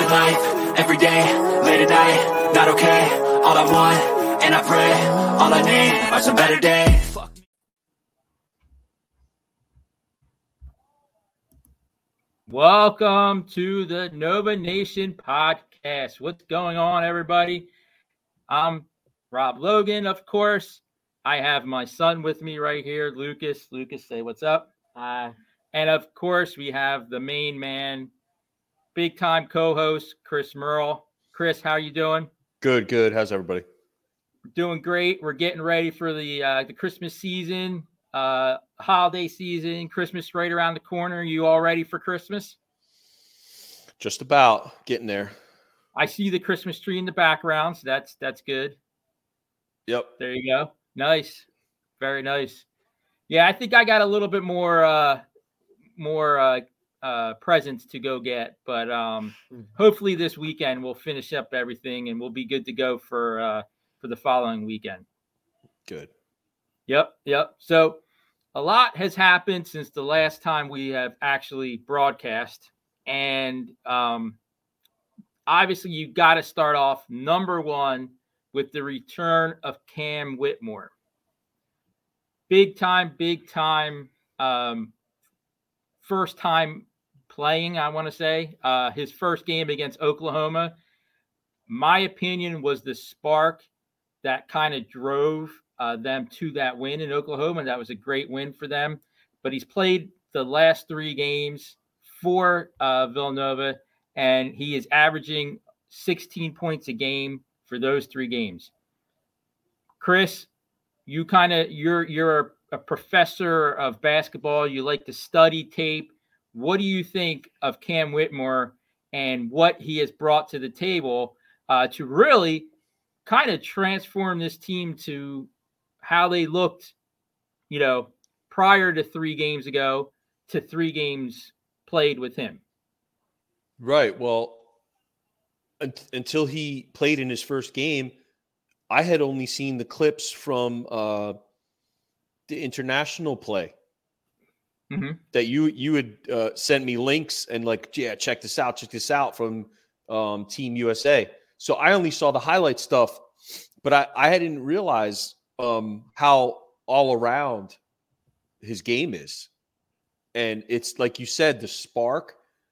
living life, every day, late at night, not okay. All I want, and I pray, all I need are some better days. Welcome to the Nova Nation podcast. What's going on, everybody? I'm Rob Logan, of course. I have my son with me right here, Lucas. Lucas, say what's up. And of course, we have the main man, big-time co-host, Chris Merle. Chris, how are you doing? Good. How's everybody? Doing great. We're getting ready for the Christmas season, holiday season. Christmas right around the corner. You all ready for Christmas? Just about getting there. I see the Christmas tree in the background, so that's good. Yep. There you go. Nice. Very nice. Yeah, I think I got a little bit more presents to go get, but hopefully this weekend we'll finish up everything and we'll be good to go for the following weekend. Good. Yep. So a lot has happened since the last time we have actually broadcast, and obviously you got to start off number one with the return of Cam Whitmore. Big time. First time playing, I want to say. His first game against Oklahoma, my opinion, was the spark that kind of drove them to that win in Oklahoma. That was a great win for them. But he's played the last 3 games for Villanova, and he is averaging 16 points a game for those 3 games. Chris, you're a professor of basketball. You like to study tape. What do you think of Cam Whitmore and what he has brought to the table to really kind of transform this team to how they looked, prior to 3 games ago to 3 games played with him? Right. Well, until he played in his first game, I had only seen the clips from the international play that you had sent me links and check this out from Team USA. So I only saw the highlight stuff, but I didn't realize how all around his game is. And it's like you said, the spark,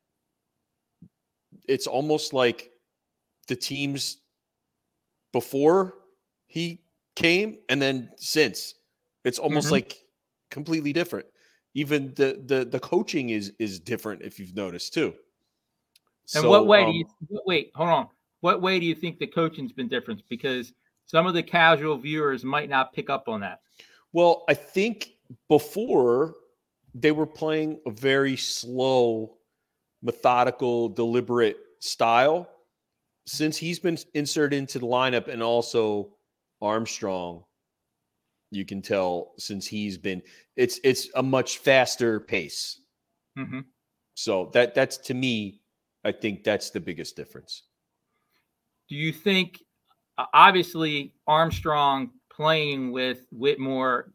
it's almost like the teams before he came and then since. It's almost like completely different. Even the coaching is different, if you've noticed too. And so, what way do you wait? Hold on. What way do you think the coaching's been different? Because some of the casual viewers might not pick up on that. Well, I think before they were playing a very slow, methodical, deliberate style. Since he's been inserted into the lineup, and also Armstrong, you can tell since he's been, it's a much faster pace. So that's, to me, I think that's the biggest difference. Do you think, obviously Armstrong playing with Whitmore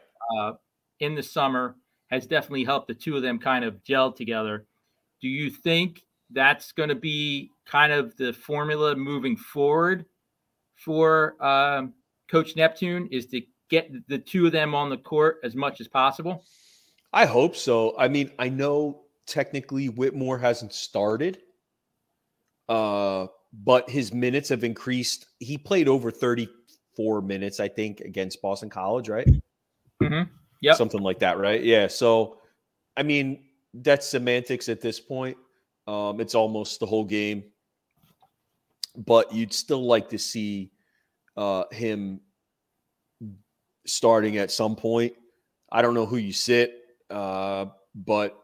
in the summer has definitely helped the two of them kind of gel together. Do you think that's going to be kind of the formula moving forward for Coach Neptune, is to get the two of them on the court as much as possible? I hope so. I mean, I know technically Whitmore hasn't started, but his minutes have increased. He played over 34 minutes, I think, against Boston College, right? Yeah, something like that, right? Yeah. So, I mean, that's semantics at this point. It's almost the whole game, but you'd still like to see him starting at some point. I don't know who you sit, but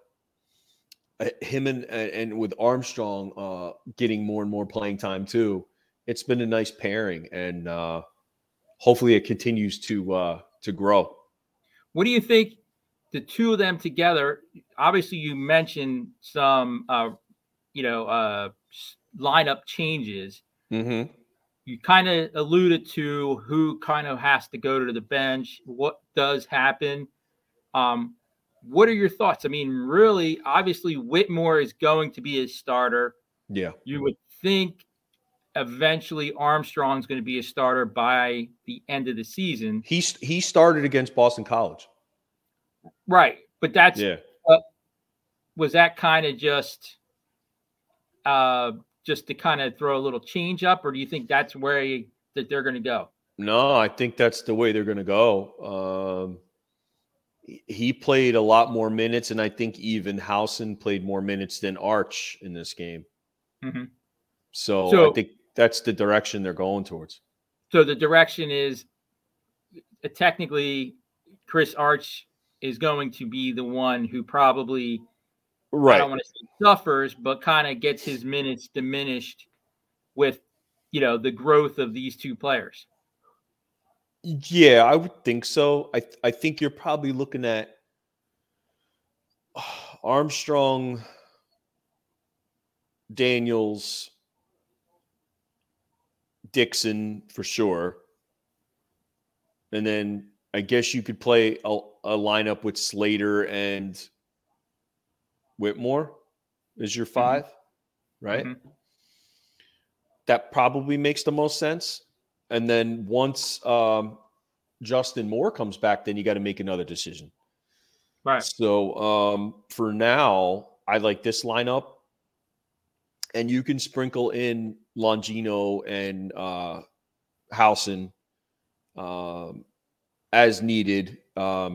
him and with Armstrong getting more and more playing time too, it's been a nice pairing, and hopefully it continues to grow. What do you think, the two of them together? Obviously, you mentioned some lineup changes. You kind of alluded to who kind of has to go to the bench, what does happen. What are your thoughts? I mean, really, obviously Whitmore is going to be a starter. Yeah. You would think eventually Armstrong's going to be a starter by the end of the season. He started against Boston College. Right. But that's Yeah. Was that kind of just to kind of throw a little change up, or do you think that's where that they're going to go? No, I think that's the way they're going to go. He played a lot more minutes, and I think even Howson played more minutes than Arch in this game. Mm-hmm. So I think that's the direction they're going towards. So the direction is technically Chris Arch is going to be the one who probably, right. I don't want to say suffers, but kind of gets his minutes diminished with, the growth of these two players. Yeah, I would think so. I think you're probably looking at Armstrong, Daniels, Dixon for sure. And then I guess you could play a lineup with Slater and Whitmore as your 5, right? Mm-hmm. That probably makes the most sense. And then once Justin Moore comes back, then you got to make another decision. Right. So for now, I like this lineup. And you can sprinkle in Longino and Howson as needed. And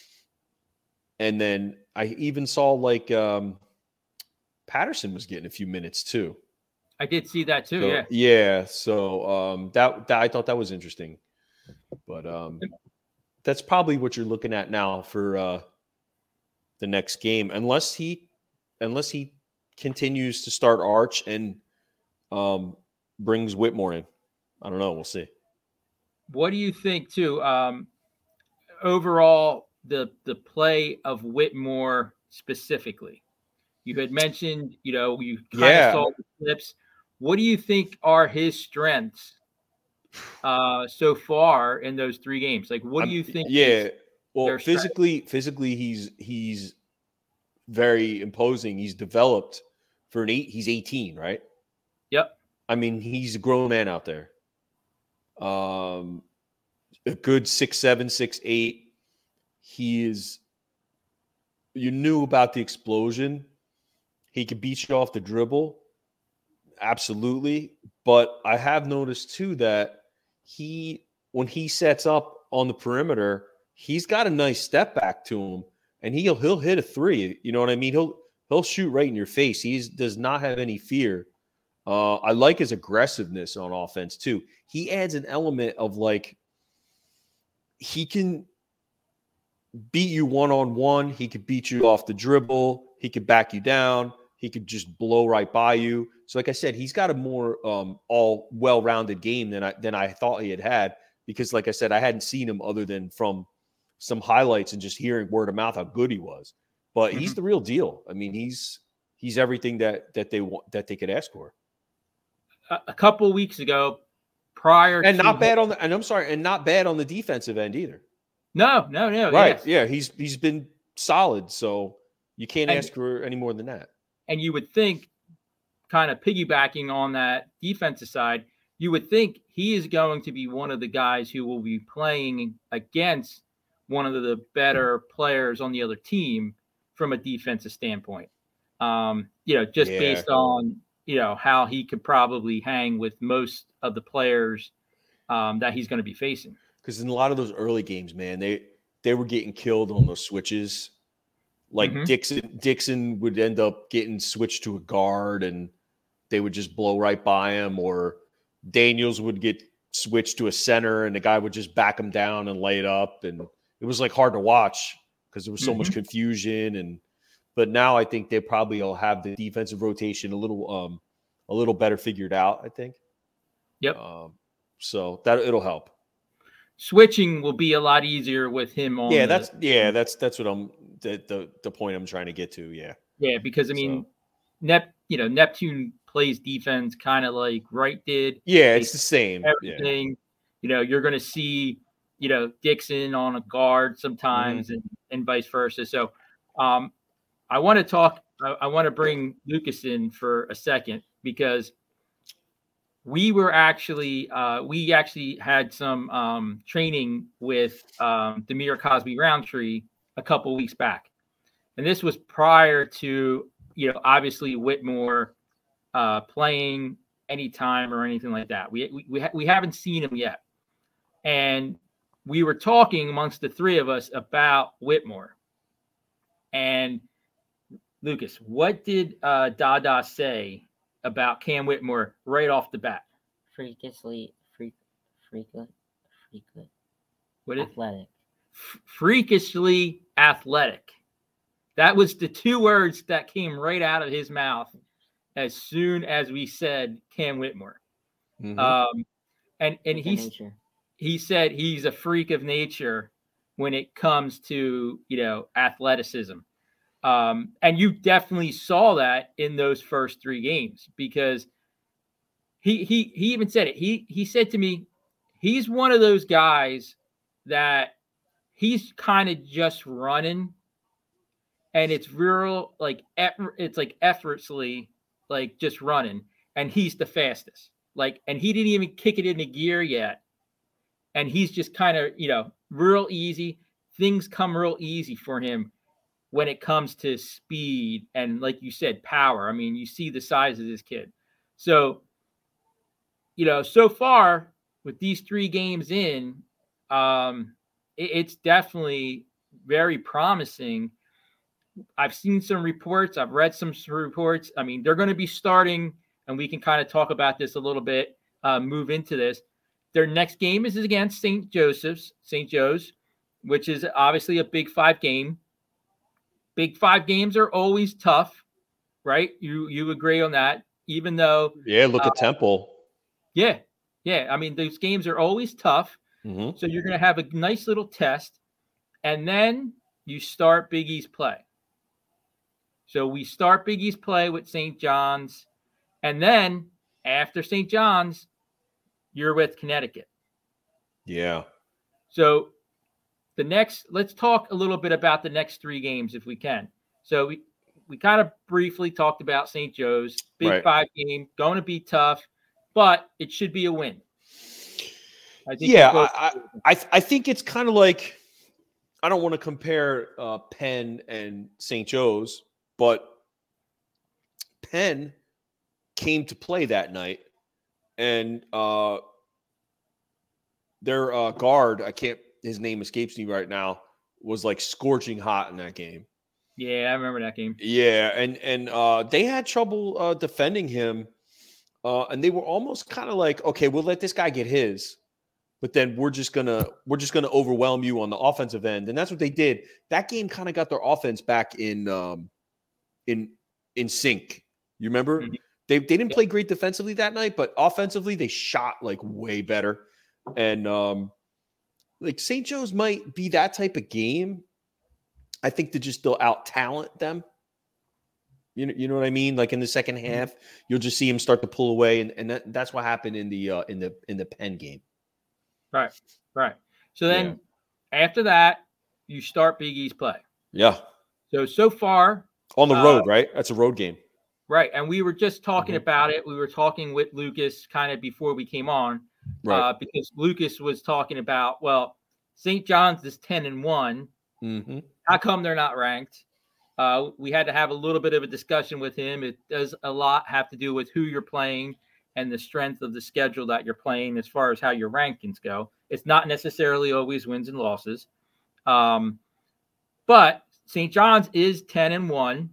then I even saw Patterson was getting a few minutes too. I did see that too. So, yeah. So that I thought that was interesting, but that's probably what you're looking at now for the next game, unless he continues to start Arch and brings Whitmore in. I don't know. We'll see. What do you think too? Overall, the play of Whitmore specifically. You had mentioned, you kind of saw the clips. What do you think are his strengths so far in those 3 games? Like, what do you think? Yeah, well, physically, he's very imposing. He's developed for an 8. He's 18, right? Yep. I mean, he's a grown man out there. A good 6'7", 6'8". He is. You knew about the explosion. He could beat you off the dribble. Absolutely. But I have noticed too that when he sets up on the perimeter, he's got a nice step back to him, and he'll hit a 3. You know what I mean? He'll shoot right in your face. He does not have any fear. I like his aggressiveness on offense too. He adds an element of he can beat you one-on-one. He could beat you off the dribble. He could back you down. He could just blow right by you. So, like I said, he's got a more all well-rounded game than I thought he had. Because, like I said, I hadn't seen him other than from some highlights and just hearing word of mouth how good he was. But he's the real deal. I mean, he's everything that they want, that they could ask for. A couple weeks ago, and not bad on the defensive end either. No. Right? Yes. Yeah, he's been solid. So you can't ask for any more than that. And you would think, kind of piggybacking on that defensive side, you would think he is going to be one of the guys who will be playing against one of the better players on the other team from a defensive standpoint. Based on, how he could probably hang with most of the players that he's going to be facing. Because in a lot of those early games, man, they were getting killed on those switches. Like Dixon would end up getting switched to a guard and they would just blow right by him, or Daniels would get switched to a center and the guy would just back him down and lay it up. And it was hard to watch because there was so much confusion. But now I think they probably will have the defensive rotation a little better figured out, I think. Yep. So that it'll help. Switching will be a lot easier with him on. That's what I'm the point I'm trying to get to. Yeah, because I mean, Neptune plays defense kind of like Wright did. Yeah, it's the same. Everything, you're going to see, Dixon on a guard sometimes and vice versa. So, I want to bring Lucas in for a second because we actually had some training with Demir Cosby Roundtree a couple weeks back, and this was prior to obviously Whitmore playing anytime or anything like that. We haven't seen him yet, and we were talking amongst the three of us about Whitmore. And Lucas, what did Dada say about Cam Whitmore right off the bat? Freakishly What is athletic. freakishly athletic? That was the two words that came right out of his mouth as soon as we said Cam Whitmore. Mhm. And he said he's a freak of nature when it comes to athleticism. And you definitely saw that in those first three games, because he even said it. He said to me, he's one of those guys that he's kind of just running, and it's real it's like effortlessly, like just running, and he's the fastest. And he didn't even kick it into gear yet, and he's just kind of real easy. Things come real easy for him when it comes to speed and, like you said, power. I mean, you see the size of this kid. So, so far with these 3 games in, it's definitely very promising. I've seen some reports. I've read some reports. I mean, they're going to be starting, and we can kind of talk about this a little bit, move into this. Their next game is against St. Joe's, which is obviously a Big 5 game. Big 5 games are always tough, right? You agree on that, even though Look at Temple. Yeah. I mean, those games are always tough. Mm-hmm. So you're going to have a nice little test, and then you start Big East play. So we start Big East play with St. John's, and then after St. John's, you're with Connecticut. Yeah. So let's talk a little bit about the next 3 games if we can. So we kind of briefly talked about St. Joe's. Big 5 game, going to be tough, but it should be a win. I think it's kind of like, I don't want to compare Penn and St. Joe's, but Penn came to play that night, and their guard, his name escapes me right now, was like scorching hot in that game. Yeah, I remember that game. Yeah, and they had trouble defending him, and they were almost kind of like, okay, we'll let this guy get his, but then we're just gonna overwhelm you on the offensive end, and that's what they did. That game kind of got their offense back in sync. You remember? Mm-hmm. They didn't play great defensively that night, but offensively they shot like way better. And like St. Joe's might be that type of game. I think to just still out talent them. You know what I mean? Like in the second half, you'll just see him start to pull away, and that's what happened in the Penn game. Right. So then after that, you start Big East play. Yeah. So far on the road, right? That's a road game. Right. And we were just talking about it. We were talking with Lucas kind of before we came on, because Lucas was talking about, well, St. John's is 10-1. Mm-hmm. How come they're not ranked? We had to have a little bit of a discussion with him. It does a lot have to do with who you're playing and the strength of the schedule that you're playing as far as how your rankings go. It's not necessarily always wins and losses. But St. John's is 10-1.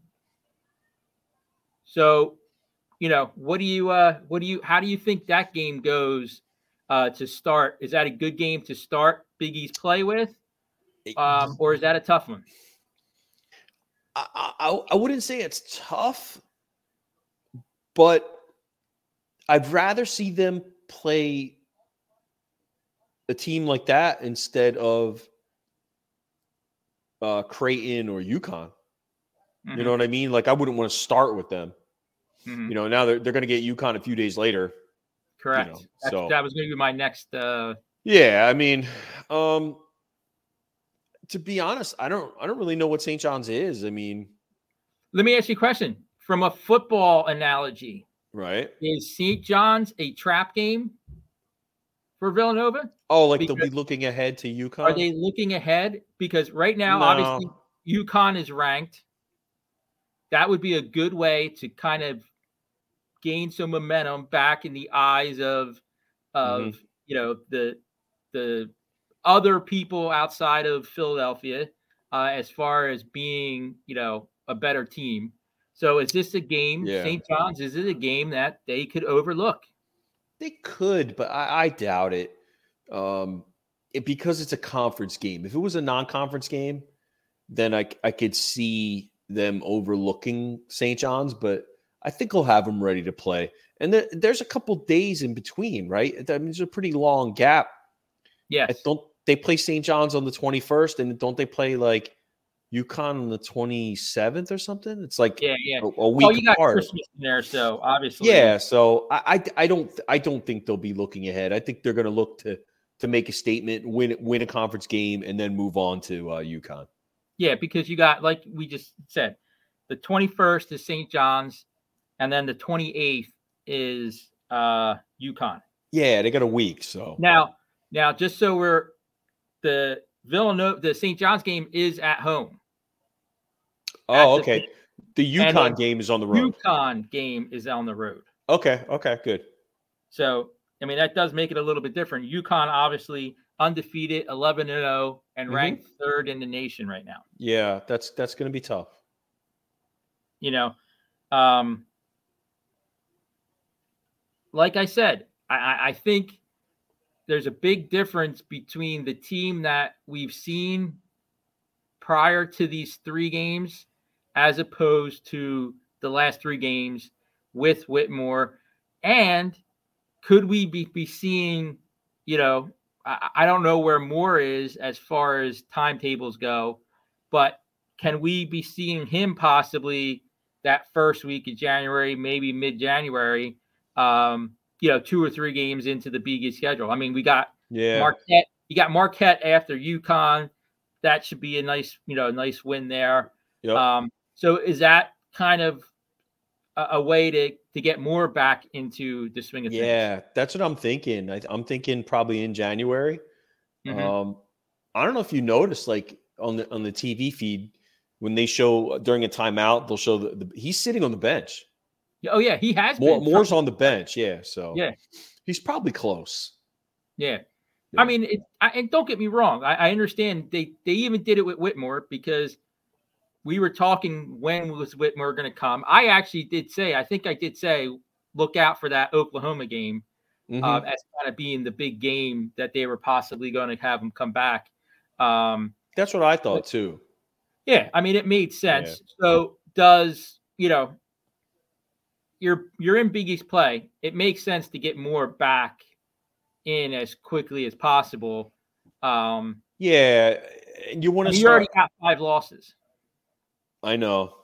So, how do you think that game goes to start? Is that a good game to start Big East play with? Or is that a tough one? I wouldn't say it's tough, but I'd rather see them play a team like that instead of Creighton or UConn. Mm-hmm. You know what I mean? Like, I wouldn't want to start with them. Mm-hmm. Now they're going to get UConn a few days later. Correct. So that was going to be my next. Yeah, I mean, to be honest, I don't really know what St. John's is. I mean, let me ask you a question from a football analogy. Right. Is St. John's a trap game for Villanova? Oh, like they'll Because be looking ahead to are UConn? they looking ahead? Because right now, obviously, No. UConn is ranked. That would be a good way to kind of gain some momentum back in the eyes of Mhm. the other people outside of Philadelphia, as far as being a better team. So is this a game, Yeah. St. John's? Is it a game that they could overlook? They could, but I doubt it. Because it's a conference game. If it was a non-conference game, then I could see them overlooking St. John's, but I think they'll have them ready to play. And there's a couple days in between, right? I mean, there's a pretty long gap. Yes. Don't they play St. John's on the 21st, and don't they play like UConn on the 27th or something? It's like Yeah. a Well, week you got apart. Christmas in there, so obviously. Yeah, so I don't think they'll be looking ahead. I think they're going to look to make a statement, win a conference game, and then move on to UConn. Yeah, because you got, like we just said, the 21st is St. John's, and then the 28th is UConn. Yeah, they got a week. So Now, just so the St. John's game is at home. Oh, okay. The UConn game is on the road. UConn game is on the road. Okay, good. So, I mean, that does make it a little bit different. UConn, obviously undefeated, 11-0, and ranked third in the nation right now. Yeah, that's going to be tough. Like I said, I think there's a big difference between the team that we've seen prior to these 3 games as opposed to the last 3 games with Whitmore. And could we be seeing, I don't know where Moore is as far as timetables go, but can we be seeing him possibly that first week of January, maybe mid-January, 2 or 3 games into the BG schedule? I mean, we got Marquette. You got Marquette after UConn. That should be a nice win there. Yep. So is that kind of a way to get more back into the swing of things? Yeah, that's what I'm thinking. I'm thinking probably in January. Mm-hmm. I don't know if you noticed, like on the TV feed, when they show during a timeout, they'll show he's sitting on the bench. Oh yeah, he has been. Moore's on the bench. Yeah, so yeah, he's probably close. Yeah. I mean, and don't get me wrong. I understand they even did it with Whitmore because we were talking when was Whitmore going to come. I actually did say, I think I did say, look out for that Oklahoma game as kind of being the big game that they were possibly going to have them come back. That's what I thought too. Yeah, I mean, it made sense. Yeah. So does, you're in Big East play. It makes sense to get more back in as quickly as possible. Yeah, and you want to You already got 5 losses. I know.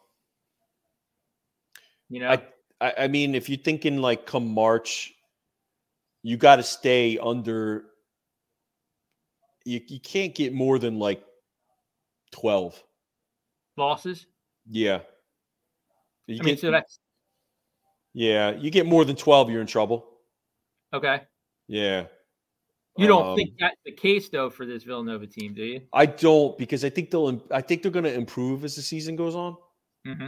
I mean, if you're thinking like come March, you got to stay under. You can't get more than like 12 losses. Yeah. So that's. Yeah, you get more than 12, you're in trouble. Okay. Yeah. You don't think that's the case though for this Villanova team, do you? I don't, because I think they're going to improve as the season goes on. Mm-hmm.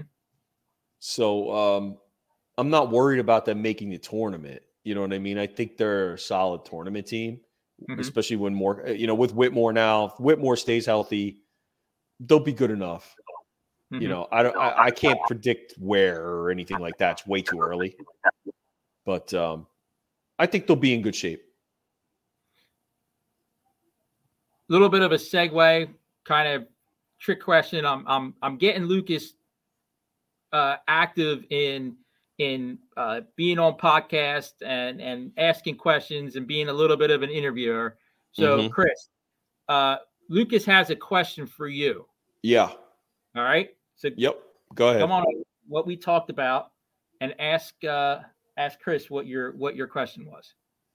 So I'm not worried about them making the tournament. You know what I mean? I think they're a solid tournament team, especially when more, with Whitmore now. If Whitmore stays healthy, they'll be good enough. Mm-hmm. I can't predict where or anything like that. It's way too early. But I think they'll be in good shape. A little bit of a segue, kind of trick question. I'm getting Lucas active in being on podcast and asking questions and being a little bit of an interviewer. So Chris, Lucas has a question for you. Yeah. All right. So yep. Go ahead. Come on, what we talked about, and ask Chris what your question was.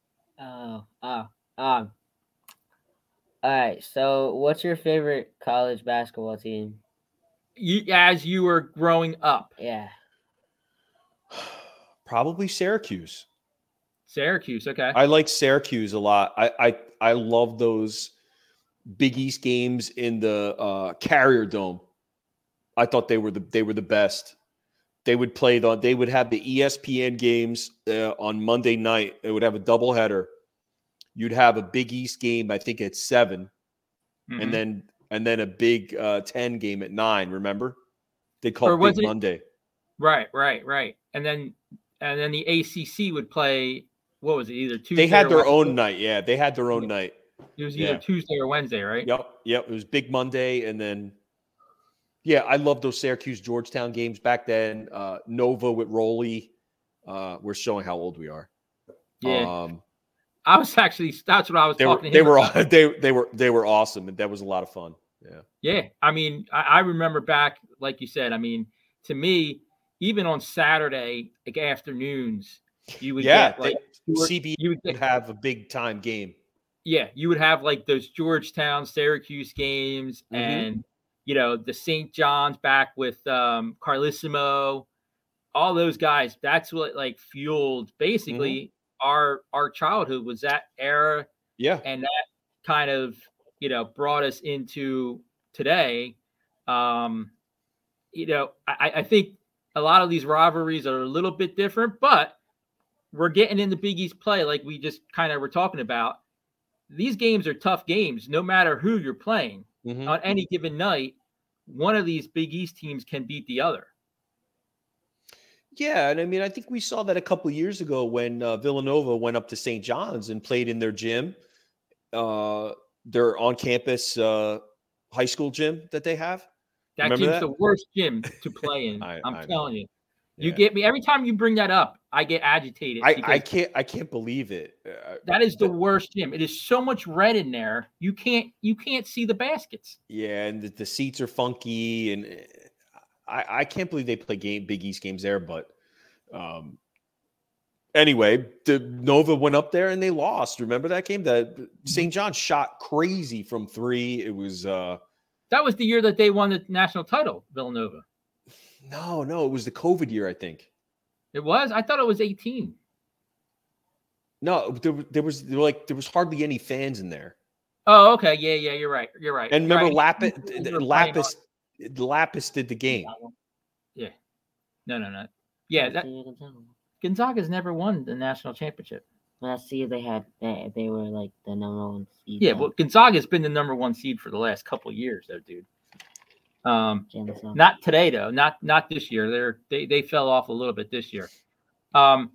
All right. So, what's your favorite college basketball team? As you were growing up. Yeah. Probably Syracuse. Syracuse, okay. I like Syracuse a lot. I love those Big East games in the Carrier Dome. I thought they were the best. They would have the ESPN games on Monday night. They would have a doubleheader. You'd have a Big East game, I think at 7, and then a Big 10 game at 9. Remember, they called Big Monday. Right. And then the ACC would play. What was it? Either Tuesday. They had their own night. Yeah, they had their own night. It was either Tuesday or Wednesday, right? Yep. It was Big Monday, and then I love those Syracuse Georgetown games back then. Nova with Rowley. We're showing how old we are. Yeah. That's what I was talking to him about. They were awesome, and that was a lot of fun. Yeah. Yeah. I mean, I remember back, like you said, I mean, to me, even on Saturday, like afternoons, you would get like CBS would have a big time game. Yeah, you would have like those Georgetown, Syracuse games, and the St. John's back with Carlissimo, all those guys. That's what like fueled basically our childhood, was that era. Yeah, and that kind of brought us into today. I think a lot of these rivalries are a little bit different, but we're getting into Big East play like we just kind of were talking about. These games are tough games, no matter who you're playing. On any given night, one of these Big East teams can beat the other. Yeah, and I mean, I think we saw that a couple of years ago when Villanova went up to St. John's and played in their gym, their on-campus high school gym that they have. That gym's the worst gym to play in. I'm telling you. You get me every time you bring that up. I get agitated. I can't believe it. That is the worst gym. It is so much red in there. You can't see the baskets. Yeah, and the seats are funky, and I can't believe they play Big East games there. But anyway, the Nova went up there and they lost. Remember that game? That St. John shot crazy from 3. It was that was the year that they won the national title, Villanova. No, it was the COVID year, I think. It was? I thought it was 18. No, there was hardly any fans in there. Oh, okay. Yeah, you're right. And remember, right. Lapis did the game. Yeah. No. Yeah, Gonzaga's never won the national championship. Last year they were like the number 1 seed. Yeah, well, Gonzaga's been the number 1 seed for the last couple of years, though, dude. Not today though. Not this year. They fell off a little bit this year. The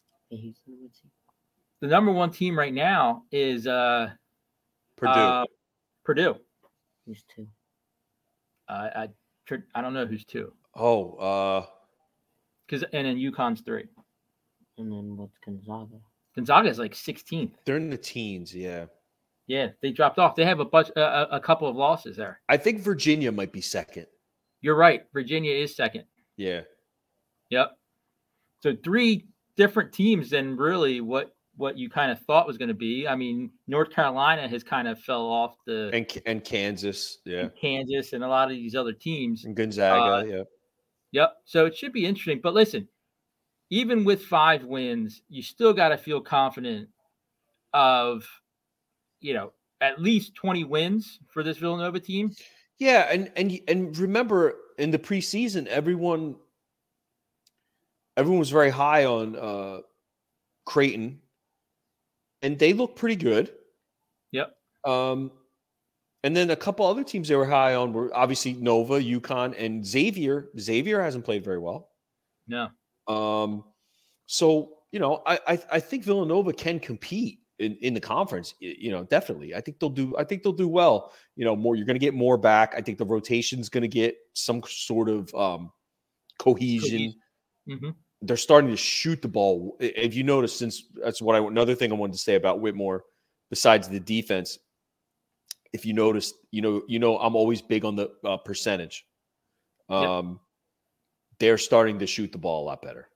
number 1 team right now is Purdue. Purdue. Who's 2? I don't know who's 2. Oh, and then UConn's 3. And then what's Gonzaga? Gonzaga is like 16th. They're in the teens, yeah. Yeah, they dropped off. They have a couple of losses there. I think Virginia might be 2nd. You're right. Virginia is 2nd. Yeah. Yep. So 3 different teams than really what you kind of thought was going to be. I mean, North Carolina has kind of fell off and Kansas, yeah. And Kansas and a lot of these other teams. And Gonzaga, yeah. Yep. So it should be interesting. But listen, even with 5 wins, you still got to feel confident of at least 20 wins for this Villanova team. Yeah, and remember in the preseason, everyone was very high on Creighton, and they look pretty good. Yep. And then a couple other teams they were high on were obviously Nova, UConn, and Xavier. Xavier hasn't played very well. No. So I think Villanova can compete in the conference, definitely. I think they'll do well. More, you're going to get more back. I think the rotation's going to get some sort of cohesion. Mm-hmm. They're starting to shoot the ball. If you notice, since that's another thing I wanted to say about Whitmore, besides the defense, if you noticed, I'm always big on the percentage. Yep. They're starting to shoot the ball a lot better,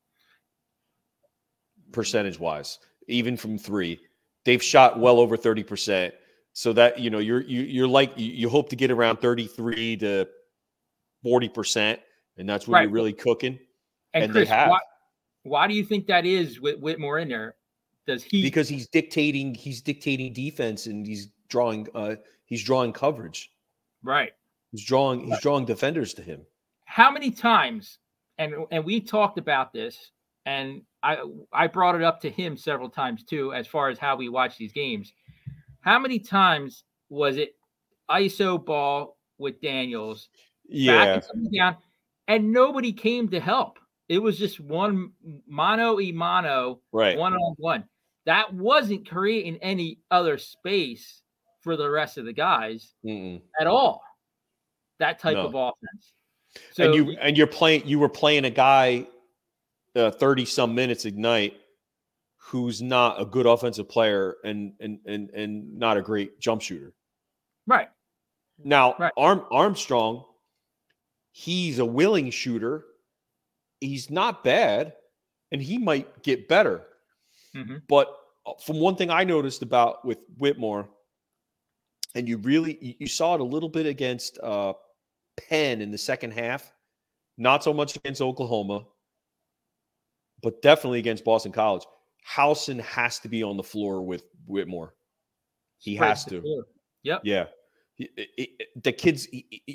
percentage wise. Even from 3, they've shot well over 30%. So that you're like you hope to get around 33 to 40%, and that's when you're really cooking. And Chris, they have. Why do you think that is with Whitmore in there? Does he? Because he's dictating defense, and he's drawing coverage. Right. He's drawing defenders to him. How many times, and we talked about this, and I brought it up to him several times too, as far as how we watch these games. How many times was it ISO ball with Daniels, backing something down, and nobody came to help? It was just one mano a mano, right, one-on-one. That wasn't creating any other space for the rest of the guys at all. That type of offense. So you were playing a guy 30 some minutes a night who's not a good offensive player and not a great jump shooter. Right. Now, Armstrong, he's a willing shooter. He's not bad, and he might get better. Mm-hmm. But from one thing I noticed with Whitmore, and you saw it a little bit against Penn in the second half, not so much against Oklahoma, but definitely against Boston College. Howson has to be on the floor with Whitmore. He has to. Yep. Yeah. The kids,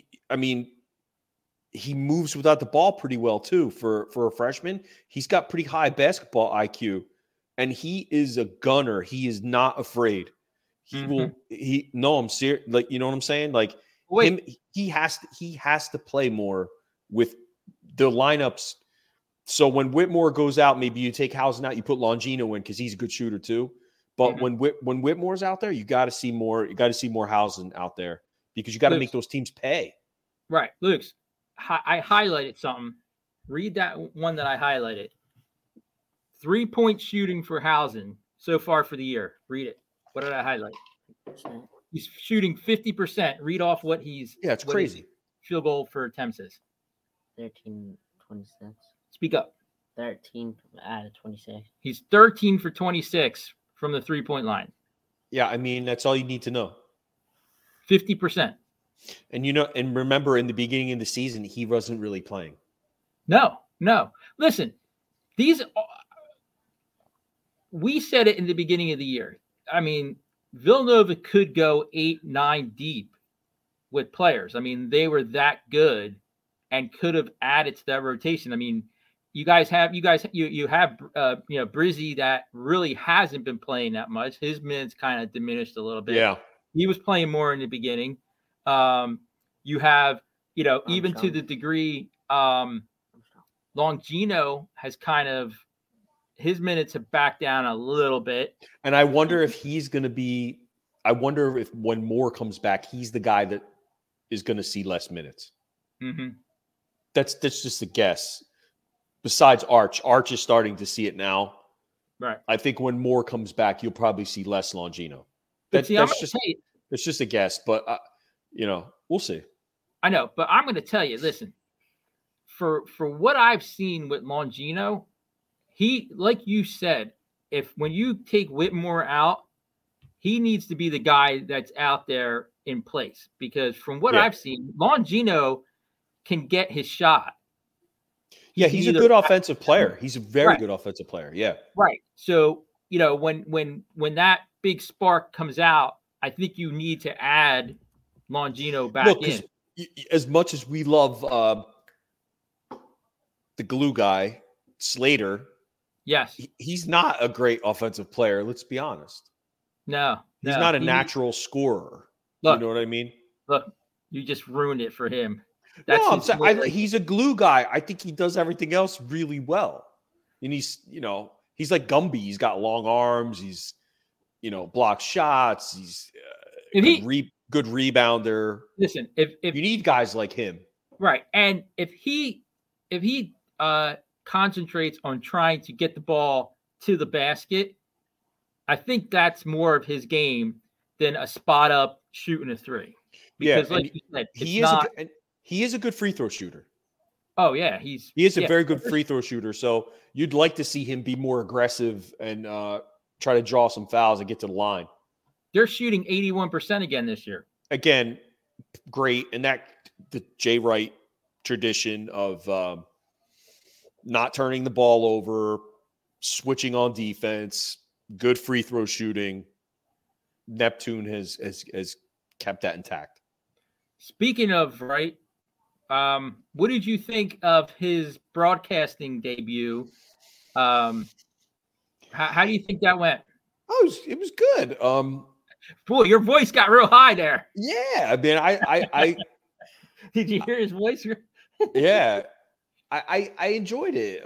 he moves without the ball pretty well too for a freshman. He's got pretty high basketball IQ, and he is a gunner. He is not afraid. I'm serious. Like, you know what I'm saying? Like he has to play more with the lineups. So when Whitmore goes out, maybe you take Howson out, you put Longino in because he's a good shooter too. But when Whitmore's out there, you got to see more. You got to see more Howson out there because you got to make those teams pay. Right, Luke. I highlighted something. Read that one that I highlighted. 3-point shooting for Howson so far for the year. Read it. What did I highlight? He's shooting 50%. Read off what he's. Yeah, it's crazy. Field goal for attempts is 13-26. Speak up. 13 out of 26. He's 13 for 26 from the 3-point line. Yeah, I mean, that's all you need to know. 50%. And remember, in the beginning of the season, he wasn't really playing. No. Listen, we said it in the beginning of the year. I mean, Villanova could go 8-9 deep with players. I mean, they were that good and could have added to that rotation. I mean, you have Brizzy that really hasn't been playing that much. His minutes kind of diminished a little bit. Yeah. He was playing more in the beginning. You have, even to the degree Longino has kind of, his minutes have backed down a little bit. And I wonder if he's going to be, when Moore comes back, he's the guy that is going to see less minutes. Mm-hmm. That's just a guess. Besides Arch is starting to see it now. Right. I think when Moore comes back, you'll probably see less Longino. It's just a guess, but we'll see. I know, but I'm going to tell you, listen, for what I've seen with Longino, he, like you said, when you take Whitmore out, he needs to be the guy that's out there in place, because from what I've seen, Longino can get his shot. He's a good offensive player. He's a very good offensive player. Yeah. Right. So, when that big spark comes out, I think you need to add Longino back in. As much as we love the glue guy, Slater, yes, he's not a great offensive player. Let's be honest. No, he's not a natural scorer. Look, you know what I mean? Look, you just ruined it for him. He's a glue guy. I think he does everything else really well. And he's like Gumby. He's got long arms. He's, blocks shots. He's good rebounder. Listen, if you need guys like him, right? And if he concentrates on trying to get the ball to the basket, I think that's more of his game than a spot up shooting a three. Because, like you said, he is a good free throw shooter. Oh yeah, he is a very good free throw shooter. So you'd like to see him be more aggressive and try to draw some fouls and get to the line. They're shooting 81% again this year. Again, great, and that the Jay Wright tradition of not turning the ball over, switching on defense, good free throw shooting. Neptune has kept that intact. Speaking of, right, what did you think of his broadcasting debut? How do you think that went? Oh, it was good. Boy, your voice got real high there. Yeah, I mean, I Did you hear his voice? yeah, I enjoyed it.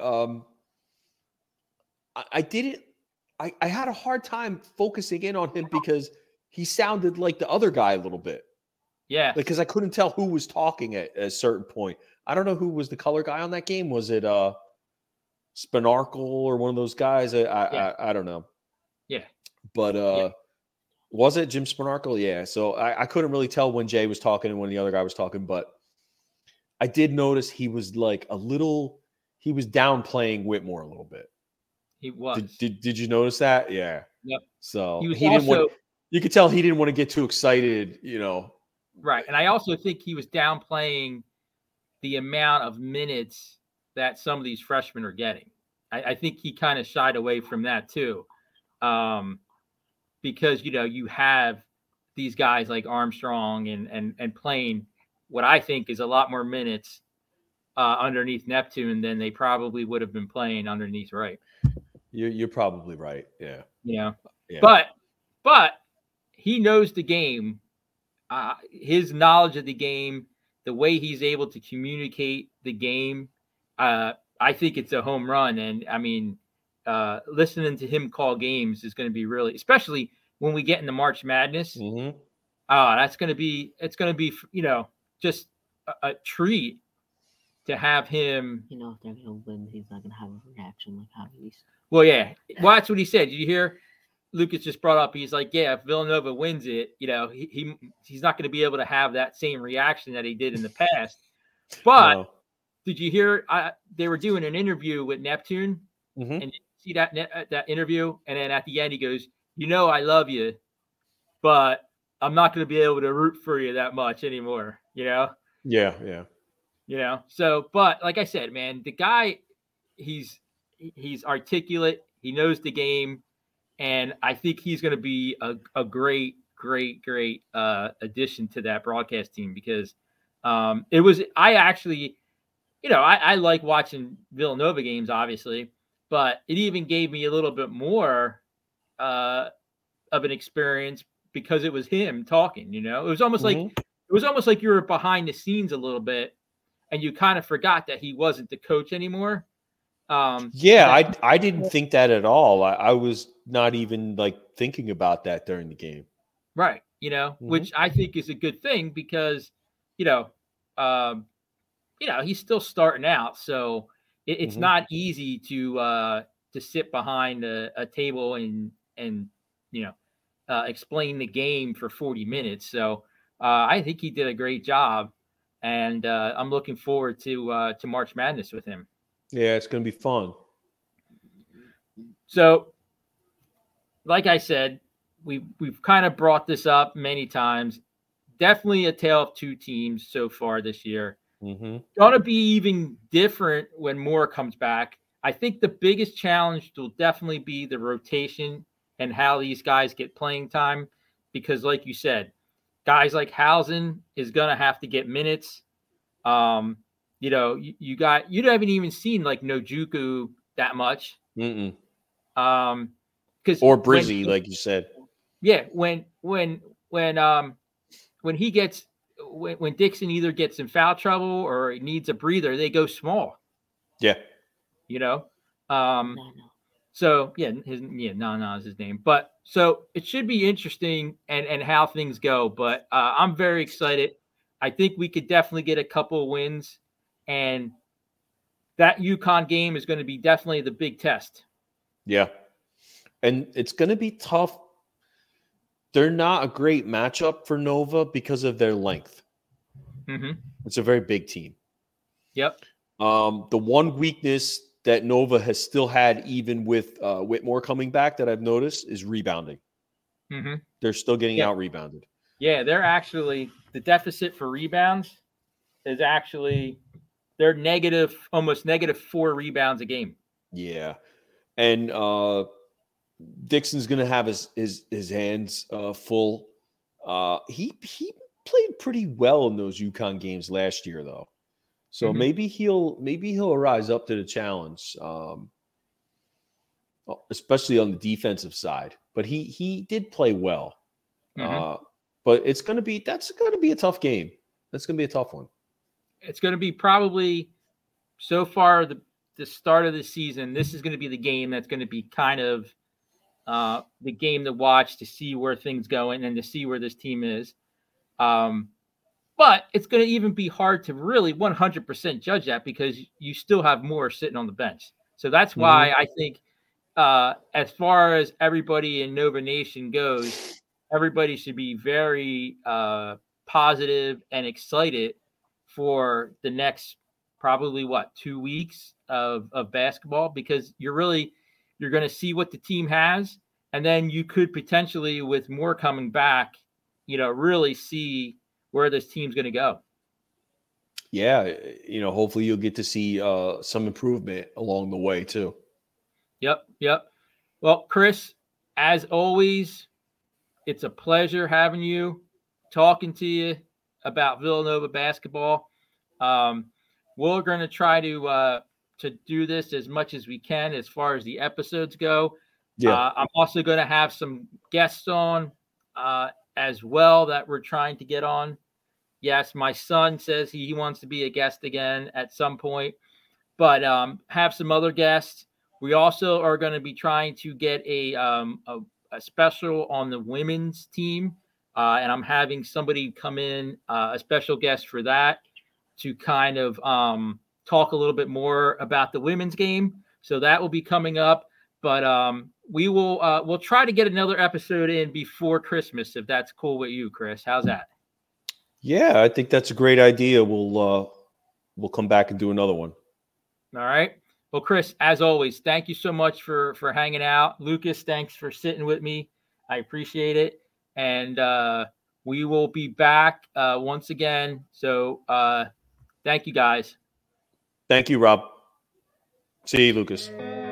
I didn't. I had a hard time focusing in on him because he sounded like the other guy a little bit. Yeah, Because I couldn't tell who was talking at a certain point. I don't know who was the color guy on that game. Was it Spanarkle or one of those guys? I don't know. Yeah. But was it Jim Spanarkle? Yeah. So I couldn't really tell when Jay was talking and when the other guy was talking, but I did notice he was like he was downplaying Whitmore a little bit. He was. Did you notice that? Yeah. Yep. So He was didn't want. You could tell he didn't want to get too excited, Right. And I also think he was downplaying the amount of minutes that some of these freshmen are getting. I think he kind of shied away from that too. Because, you have these guys like Armstrong and playing what I think is a lot more minutes underneath Neptune than they probably would have been playing underneath Wright. You're probably right. Yeah. Yeah. Yeah. But he knows the game. His knowledge of the game, the way he's able to communicate the game, I think it's a home run. And I mean, listening to him call games is going to be really, especially when we get into March Madness. Mm-hmm. It's going to be, just a treat to have him. If they're going to win, he's not going to have a reaction like how he's. Well, yeah. Well, that's what he said. Did you hear? Lucas just brought up, he's like, yeah, if Villanova wins it, he's not going to be able to have that same reaction that he did in the past. But Did you hear? They were doing an interview with Neptune, and you see that interview, and then at the end he goes, I love you, but I'm not going to be able to root for you that much anymore. Yeah. So, but like I said, man, the guy, he's articulate. He knows the game. And I think he's going to be a great addition to that broadcast team because I like watching Villanova games, obviously, but it even gave me a little bit more of an experience because it was him talking. It was almost like you were behind the scenes a little bit, and you kind of forgot that he wasn't the coach anymore. I didn't think that at all. I was not even thinking about that during the game. Right. Which I think is a good thing because, he's still starting out. So it's not easy to sit behind a table and explain the game for 40 minutes. So I think he did a great job, and I'm looking forward to March Madness with him. Yeah, it's going to be fun. So, like I said, we've kind of brought this up many times. Definitely a tale of two teams so far this year. Going to be even different when Moore comes back. I think the biggest challenge will definitely be the rotation and how these guys get playing time. Because like you said, guys like Hausen is going to have to get minutes. You haven't even seen Nojuku that much. Or when Brizzy, like you said. Yeah, when Dixon either gets in foul trouble or needs a breather, they go small. Yeah. So Nana is his name. But so it should be interesting and how things go. But I'm very excited. I think we could definitely get a couple of wins. And that UConn game is going to be definitely the big test. Yeah. And it's going to be tough. They're not a great matchup for Nova because of their length. It's a very big team. Yep. The one weakness that Nova has still had, even with Whitmore coming back, that I've noticed is rebounding. They're still getting out-rebounded. Yeah, they're actually – the deficit for rebounds is actually they're negative, almost negative 4 rebounds a game. Yeah. And Dixon's going to have his hands full. He played pretty well in those UConn games last year, though. So maybe he'll rise up to the challenge, especially on the defensive side. But he did play well. But that's going to be a tough game. That's going to be a tough one. It's going to be probably so far the start of the season. This is going to be the game that's going to be kind of the game to watch to see where things go and to see where this team is. But it's going to even be hard to really 100% judge that because you still have more sitting on the bench. So that's why I think as far as everybody in Nova Nation goes, everybody should be very positive and excited for the next probably 2 weeks of basketball, because you're going to see what the team has. And then you could potentially, with more coming back, really see where this team's going to go. Yeah. Hopefully you'll get to see some improvement along the way too. Yep. Well, Chris, as always, it's a pleasure having you, talking to you about Villanova basketball. We're going to try to do this as much as we can as far as the episodes go. Yeah. I'm also going to have some guests on as well that we're trying to get on. Yes, my son says he wants to be a guest again at some point, but have some other guests. We also are going to be trying to get a special on the women's team, and I'm having somebody come in, a special guest for that, to kind of talk a little bit more about the women's game. So that will be coming up, but we'll try to get another episode in before Christmas, if that's cool with you, Chris. How's that? Yeah, I think that's a great idea. We'll come back and do another one. All right. Well, Chris, as always, thank you so much for hanging out. Lucas, thanks for sitting with me. I appreciate it. And we will be back once again. So thank you, guys. Thank you, Rob. See you, Lucas.